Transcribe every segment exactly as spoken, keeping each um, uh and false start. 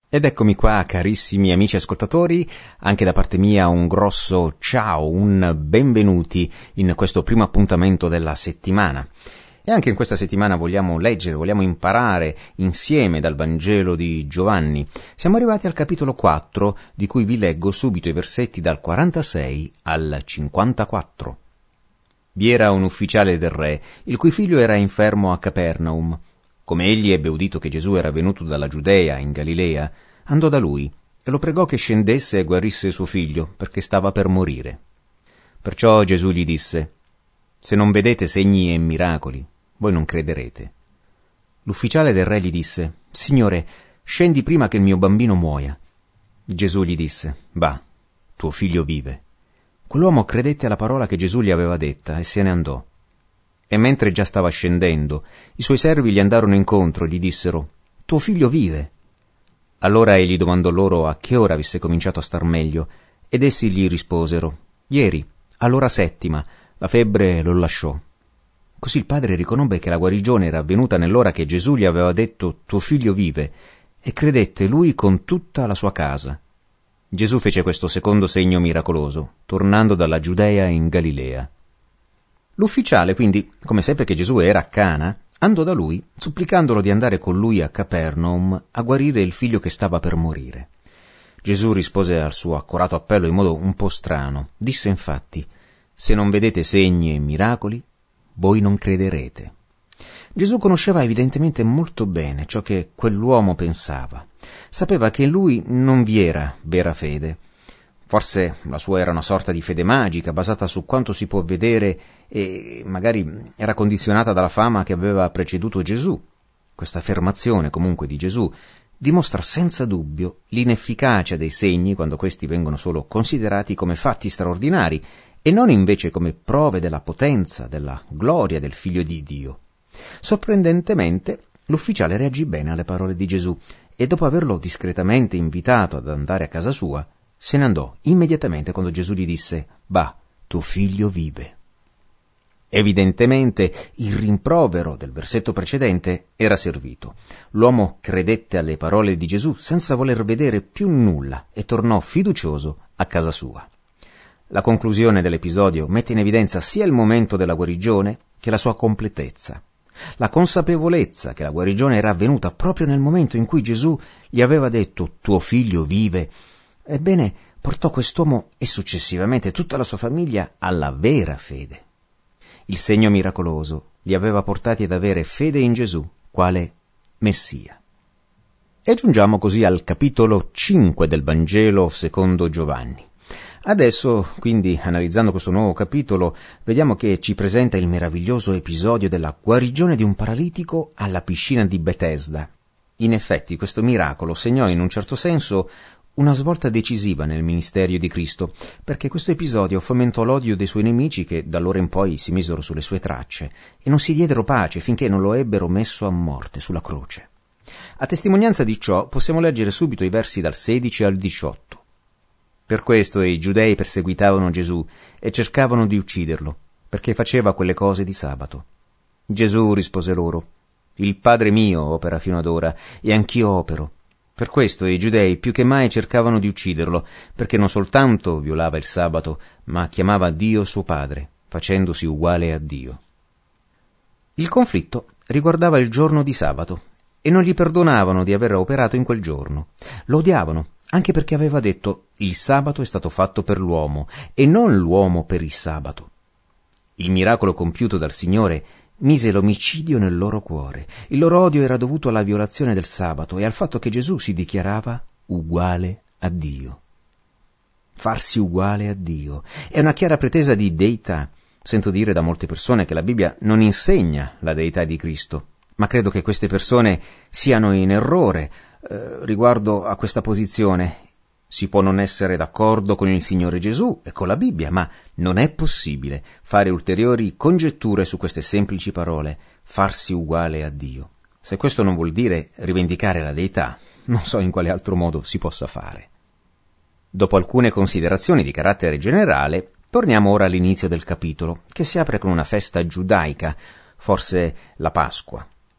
Ed eccomi qua, carissimi amici ascoltatori, anche da parte mia un grosso ciao, un benvenuti in questo primo appuntamento della settimana. E anche in questa settimana vogliamo leggere, vogliamo imparare insieme dal Vangelo di Giovanni. Siamo arrivati al capitolo quattro, di cui vi leggo subito i versetti dal quarantasei al cinquantaquattro. Vi era un ufficiale del re, il cui figlio era infermo a Capernaum. Come egli ebbe udito che Gesù era venuto dalla Giudea in Galilea, andò da lui e lo pregò che scendesse e guarisse suo figlio, perché stava per morire. Perciò Gesù gli disse: «Se non vedete segni e miracoli, voi non crederete». L'ufficiale del re gli disse: «Signore, scendi prima che il mio bambino muoia». Gesù gli disse: «Va, tuo figlio vive». Quell'uomo credette alla parola che Gesù gli aveva detta e se ne andò. E mentre già stava scendendo, i suoi servi gli andarono incontro e gli dissero: «Tuo figlio vive». Allora egli domandò loro a che ora avesse cominciato a star meglio, ed essi gli risposero: «Ieri, all'ora settima, la febbre lo lasciò». Così il padre riconobbe che la guarigione era avvenuta nell'ora che Gesù gli aveva detto: «Tuo figlio vive», e credette lui con tutta la sua casa. Gesù fece questo secondo segno miracoloso, tornando dalla Giudea in Galilea. L'ufficiale, quindi, come seppe che Gesù era a Cana, andò da lui, supplicandolo di andare con lui a Capernaum a guarire il figlio che stava per morire. Gesù rispose al suo accorato appello in modo un po' strano. Disse infatti: «Se non vedete segni e miracoli, voi non crederete». Gesù conosceva evidentemente molto bene ciò che quell'uomo pensava. Sapeva che in lui non vi era vera fede. Forse la sua era una sorta di fede magica, basata su quanto si può vedere e magari era condizionata dalla fama che aveva preceduto Gesù. Questa affermazione, comunque, di Gesù dimostra senza dubbio l'inefficacia dei segni quando questi vengono solo considerati come fatti straordinari e non invece come prove della potenza, della gloria del Figlio di Dio. Sorprendentemente, l'ufficiale reagì bene alle parole di Gesù e dopo averlo discretamente invitato ad andare a casa sua, se ne andò immediatamente quando Gesù gli disse: «Va, tuo figlio vive». Evidentemente il rimprovero del versetto precedente era servito. L'uomo credette alle parole di Gesù senza voler vedere più nulla e tornò fiducioso a casa sua. La conclusione dell'episodio mette in evidenza sia il momento della guarigione che la sua completezza. La consapevolezza che la guarigione era avvenuta proprio nel momento in cui Gesù gli aveva detto: «Tuo figlio vive», ebbene, portò quest'uomo e successivamente tutta la sua famiglia alla vera fede. Il segno miracoloso li aveva portati ad avere fede in Gesù, quale Messia. E giungiamo così al capitolo cinque del Vangelo secondo Giovanni. Adesso, quindi, analizzando questo nuovo capitolo, vediamo che ci presenta il meraviglioso episodio della guarigione di un paralitico alla piscina di Betesda. In effetti, questo miracolo segnò in un certo senso una svolta decisiva nel ministero di Cristo, perché questo episodio fomentò l'odio dei suoi nemici che da allora in poi si misero sulle sue tracce e non si diedero pace finché non lo ebbero messo a morte sulla croce. A testimonianza di ciò possiamo leggere subito i versi dal sedici al diciotto. Per questo i giudei perseguitavano Gesù e cercavano di ucciderlo, perché faceva quelle cose di sabato. Gesù rispose loro: «Il Padre mio opera fino ad ora, e anch'io opero». Per questo i giudei più che mai cercavano di ucciderlo, perché non soltanto violava il sabato, ma chiamava Dio suo Padre, facendosi uguale a Dio. Il conflitto riguardava il giorno di sabato, e non gli perdonavano di aver operato in quel giorno. Lo odiavano, anche perché aveva detto: «Il sabato è stato fatto per l'uomo, e non l'uomo per il sabato». Il miracolo compiuto dal Signore mise l'omicidio nel loro cuore. Il loro odio era dovuto alla violazione del sabato e al fatto che Gesù si dichiarava uguale a Dio. Farsi uguale a Dio è una chiara pretesa di deità. Sento dire da molte persone che la Bibbia non insegna la deità di Cristo, ma credo che queste persone siano in errore eh, riguardo a questa posizione. Si può non essere d'accordo con il Signore Gesù e con la Bibbia, ma non è possibile fare ulteriori congetture su queste semplici parole: farsi uguale a Dio. Se questo non vuol dire rivendicare la deità, non so in quale altro modo si possa fare. Dopo alcune considerazioni di carattere generale, torniamo ora all'inizio del capitolo, che si apre con una festa giudaica, forse la Pasqua.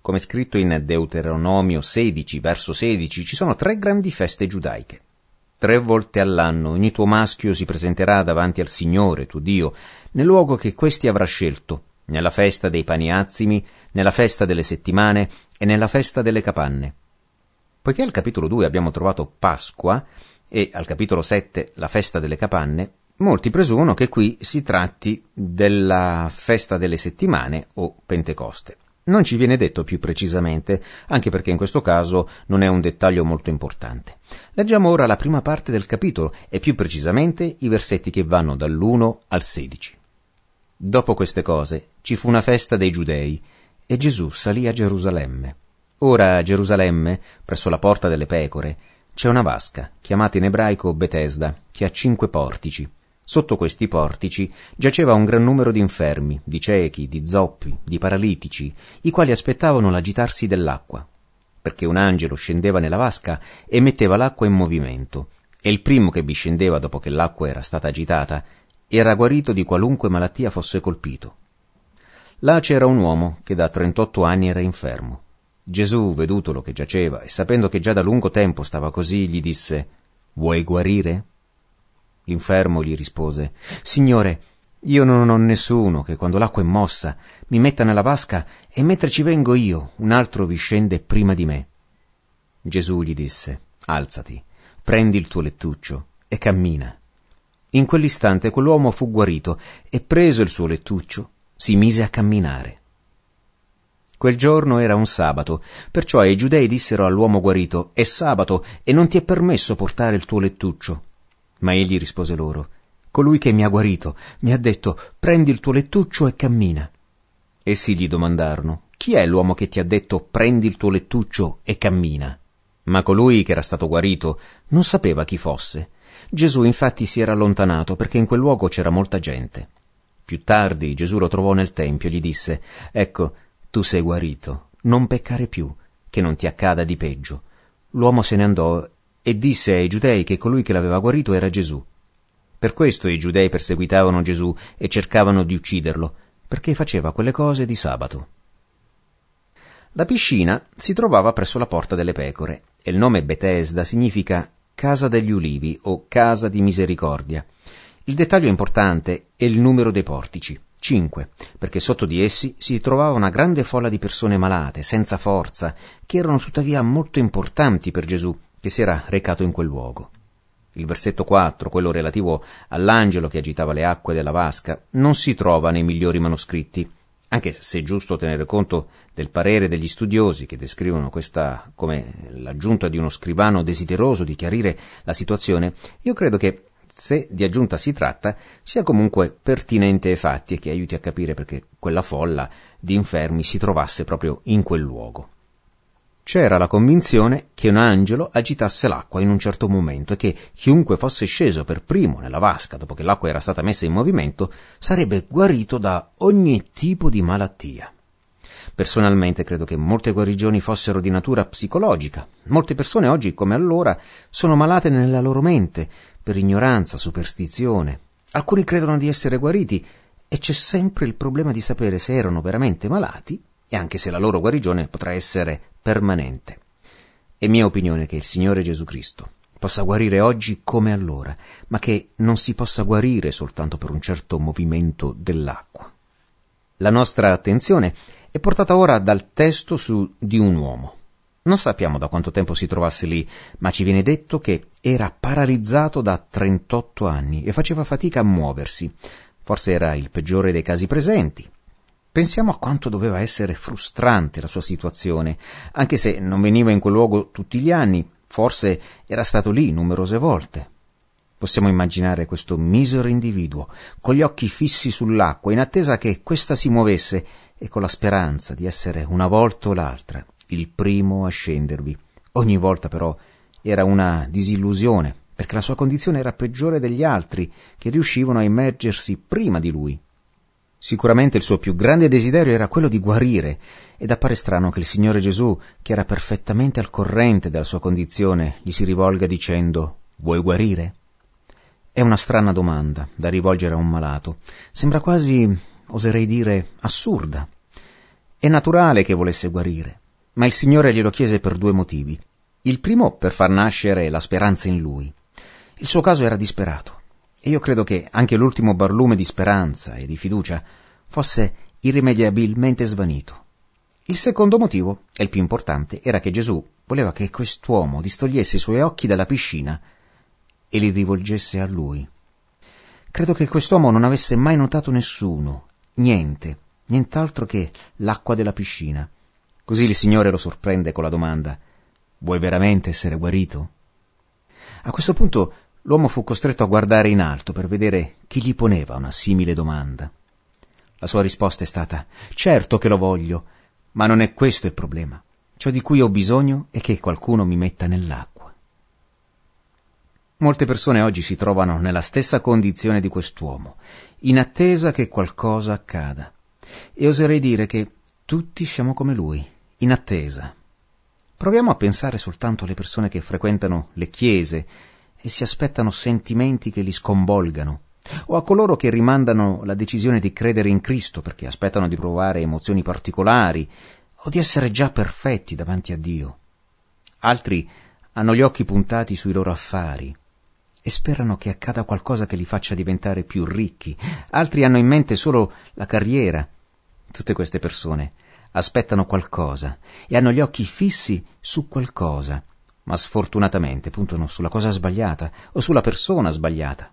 come scritto in Deuteronomio sedici, verso sedici, ci sono tre grandi feste giudaiche. Tre volte all'anno ogni tuo maschio si presenterà davanti al Signore, tuo Dio, nel luogo che questi avrà scelto, nella festa dei pani azimi, nella festa delle settimane e nella festa delle capanne. Poiché al capitolo due abbiamo trovato Pasqua e al capitolo sette la festa delle capanne, molti presumono che qui si tratti della festa delle settimane o Pentecoste. Non ci viene detto più precisamente, anche perché in questo caso non è un dettaglio molto importante. Leggiamo ora la prima parte del capitolo e più precisamente i versetti che vanno dall'uno al sedici. Dopo queste cose ci fu una festa dei Giudei e Gesù salì a Gerusalemme. Ora a Gerusalemme, presso la porta delle pecore, c'è una vasca, chiamata in ebraico Betesda, che ha cinque portici. Sotto questi portici giaceva un gran numero di infermi, di ciechi, di zoppi, di paralitici, i quali aspettavano l'agitarsi dell'acqua, perché un angelo scendeva nella vasca e metteva l'acqua in movimento, e il primo che vi scendeva dopo che l'acqua era stata agitata era guarito di qualunque malattia fosse colpito. Là c'era un uomo che da trentotto anni era infermo. Gesù, vedutolo che giaceva e sapendo che già da lungo tempo stava così, gli disse: «Vuoi guarire?» L'infermo gli rispose: «Signore, io non ho nessuno che quando l'acqua è mossa mi metta nella vasca e mentre ci vengo io un altro vi scende prima di me». Gesù gli disse: «Alzati, prendi il tuo lettuccio e cammina». In quell'istante quell'uomo fu guarito e preso il suo lettuccio si mise a camminare. Quel giorno era un sabato, perciò i giudei dissero all'uomo guarito: «È sabato e non ti è permesso portare il tuo lettuccio». Ma egli rispose loro: «Colui che mi ha guarito mi ha detto: prendi il tuo lettuccio e cammina». Essi gli domandarono: «Chi è l'uomo che ti ha detto: prendi il tuo lettuccio e cammina?» Ma colui che era stato guarito non sapeva chi fosse. Gesù infatti si era allontanato perché in quel luogo c'era molta gente. Più tardi Gesù lo trovò nel tempio e gli disse: «Ecco, tu sei guarito, non peccare più, che non ti accada di peggio». L'uomo se ne andò e disse ai giudei che colui che l'aveva guarito era Gesù. Per questo i giudei perseguitavano Gesù e cercavano di ucciderlo, perché faceva quelle cose di sabato. La piscina si trovava presso la porta delle pecore, e il nome Betesda significa casa degli ulivi o casa di misericordia. Il dettaglio importante è il numero dei portici, cinque, perché sotto di essi si trovava una grande folla di persone malate, senza forza, che erano tuttavia molto importanti per Gesù, che si era recato in quel luogo. Il versetto quattro, quello relativo all'angelo che agitava le acque della vasca, non si trova nei migliori manoscritti, anche se è giusto tenere conto del parere degli studiosi che descrivono questa come l'aggiunta di uno scrivano desideroso di chiarire la situazione. Io credo che, se di aggiunta si tratta, sia comunque pertinente ai fatti e che aiuti a capire perché quella folla di infermi si trovasse proprio in quel luogo. C'era la convinzione che un angelo agitasse l'acqua in un certo momento e che chiunque fosse sceso per primo nella vasca dopo che l'acqua era stata messa in movimento sarebbe guarito da ogni tipo di malattia. Personalmente credo che molte guarigioni fossero di natura psicologica. Molte persone oggi, come allora, sono malate nella loro mente per ignoranza, superstizione. Alcuni credono di essere guariti e c'è sempre il problema di sapere se erano veramente malati e anche se la loro guarigione potrà essere permanente. È mia opinione che il Signore Gesù Cristo possa guarire oggi come allora, ma che non si possa guarire soltanto per un certo movimento dell'acqua. La nostra attenzione è portata ora dal testo su di un uomo. Non sappiamo da quanto tempo si trovasse lì, ma ci viene detto che era paralizzato da trentotto anni e faceva fatica a muoversi. Forse era il peggiore dei casi presenti. Pensiamo a quanto doveva essere frustrante la sua situazione, anche se non veniva in quel luogo tutti gli anni, forse era stato lì numerose volte. Possiamo immaginare questo misero individuo, con gli occhi fissi sull'acqua, in attesa che questa si muovesse e con la speranza di essere una volta o l'altra il primo a scendervi. Ogni volta però era una disillusione, perché la sua condizione era peggiore degli altri, che riuscivano a immergersi prima di lui. Sicuramente il suo più grande desiderio era quello di guarire, ed appare strano che il Signore Gesù, che era perfettamente al corrente della sua condizione, gli si rivolga dicendo: «Vuoi guarire?» È una strana domanda da rivolgere a un malato. Sembra quasi, oserei dire, assurda. È naturale che volesse guarire. ma il Signore glielo chiese per due motivi. Il primo per far nascere la speranza in lui. Il suo caso era disperato, e io credo che anche l'ultimo barlume di speranza e di fiducia fosse irrimediabilmente svanito. Il secondo motivo, e il più importante, era che Gesù voleva che quest'uomo distogliesse i suoi occhi dalla piscina e li rivolgesse a lui. Credo che quest'uomo non avesse mai notato nessuno, niente, nient'altro che l'acqua della piscina. Così il Signore lo sorprende con la domanda: «Vuoi veramente essere guarito?» A questo punto l'uomo fu costretto a guardare in alto per vedere chi gli poneva una simile domanda. La sua risposta è stata: «Certo che lo voglio, ma non è questo il problema. Ciò di cui ho bisogno è che qualcuno mi metta nell'acqua». Molte persone oggi si trovano nella stessa condizione di quest'uomo, in attesa che qualcosa accada. E oserei dire che tutti siamo come lui, in attesa. Proviamo a pensare soltanto alle persone che frequentano le chiese e si aspettano sentimenti che li sconvolgano, o a coloro che rimandano la decisione di credere in Cristo perché aspettano di provare emozioni particolari o di essere già perfetti davanti a Dio. Altri hanno gli occhi puntati sui loro affari e sperano che accada qualcosa che li faccia diventare più ricchi. Altri hanno in mente solo la carriera. Tutte queste persone aspettano qualcosa e hanno gli occhi fissi su qualcosa, ma sfortunatamente puntano sulla cosa sbagliata o sulla persona sbagliata.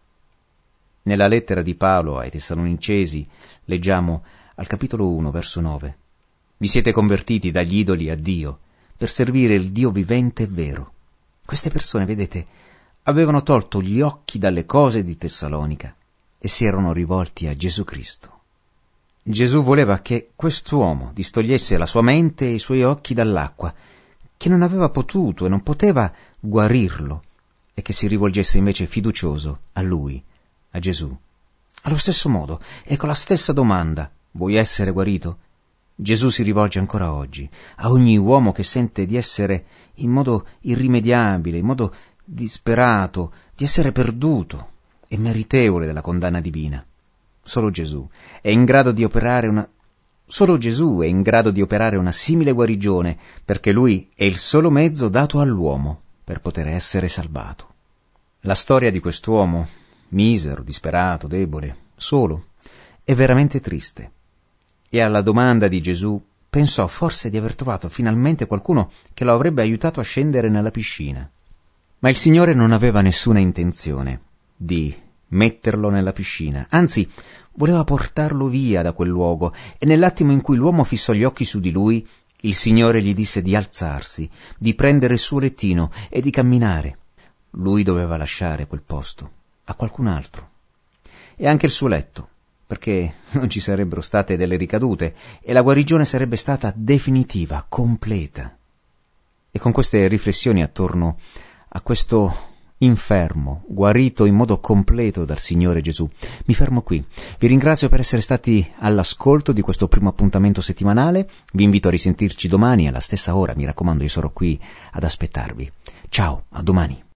Nella lettera di Paolo ai Tessalonicesi leggiamo al capitolo uno, verso nove: «Vi siete convertiti dagli idoli a Dio per servire il Dio vivente e vero». Queste persone, vedete, avevano tolto gli occhi dalle cose di Tessalonica e si erano rivolti a Gesù Cristo. Gesù voleva che quest'uomo distogliesse la sua mente e i suoi occhi dall'acqua, che non aveva potuto e non poteva guarirlo, e che si rivolgesse invece fiducioso a lui, a Gesù. Allo stesso modo e con la stessa domanda: vuoi essere guarito? Gesù si rivolge ancora oggi a ogni uomo che sente di essere in modo irrimediabile, in modo disperato, di essere perduto e meritevole della condanna divina. Solo Gesù è in grado di operare una Solo Gesù è in grado di operare una simile guarigione, perché Lui è il solo mezzo dato all'uomo per poter essere salvato. La storia di quest'uomo, misero, disperato, debole, solo, è veramente triste. E alla domanda di Gesù pensò forse di aver trovato finalmente qualcuno che lo avrebbe aiutato a scendere nella piscina. Ma il Signore non aveva nessuna intenzione di metterlo nella piscina, anzi voleva portarlo via da quel luogo, e nell'attimo in cui l'uomo fissò gli occhi su di lui, il Signore gli disse di alzarsi, di prendere il suo lettino e di camminare. Lui doveva lasciare quel posto a qualcun altro, e anche il suo letto, perché non ci sarebbero state delle ricadute e la guarigione sarebbe stata definitiva, completa. E con queste riflessioni attorno a questo infermo, guarito in modo completo dal Signore Gesù, mi fermo qui. Vi ringrazio per essere stati all'ascolto di questo primo appuntamento settimanale. Vi invito a risentirci domani alla stessa ora. Mi raccomando, io sarò qui ad aspettarvi. Ciao, a domani.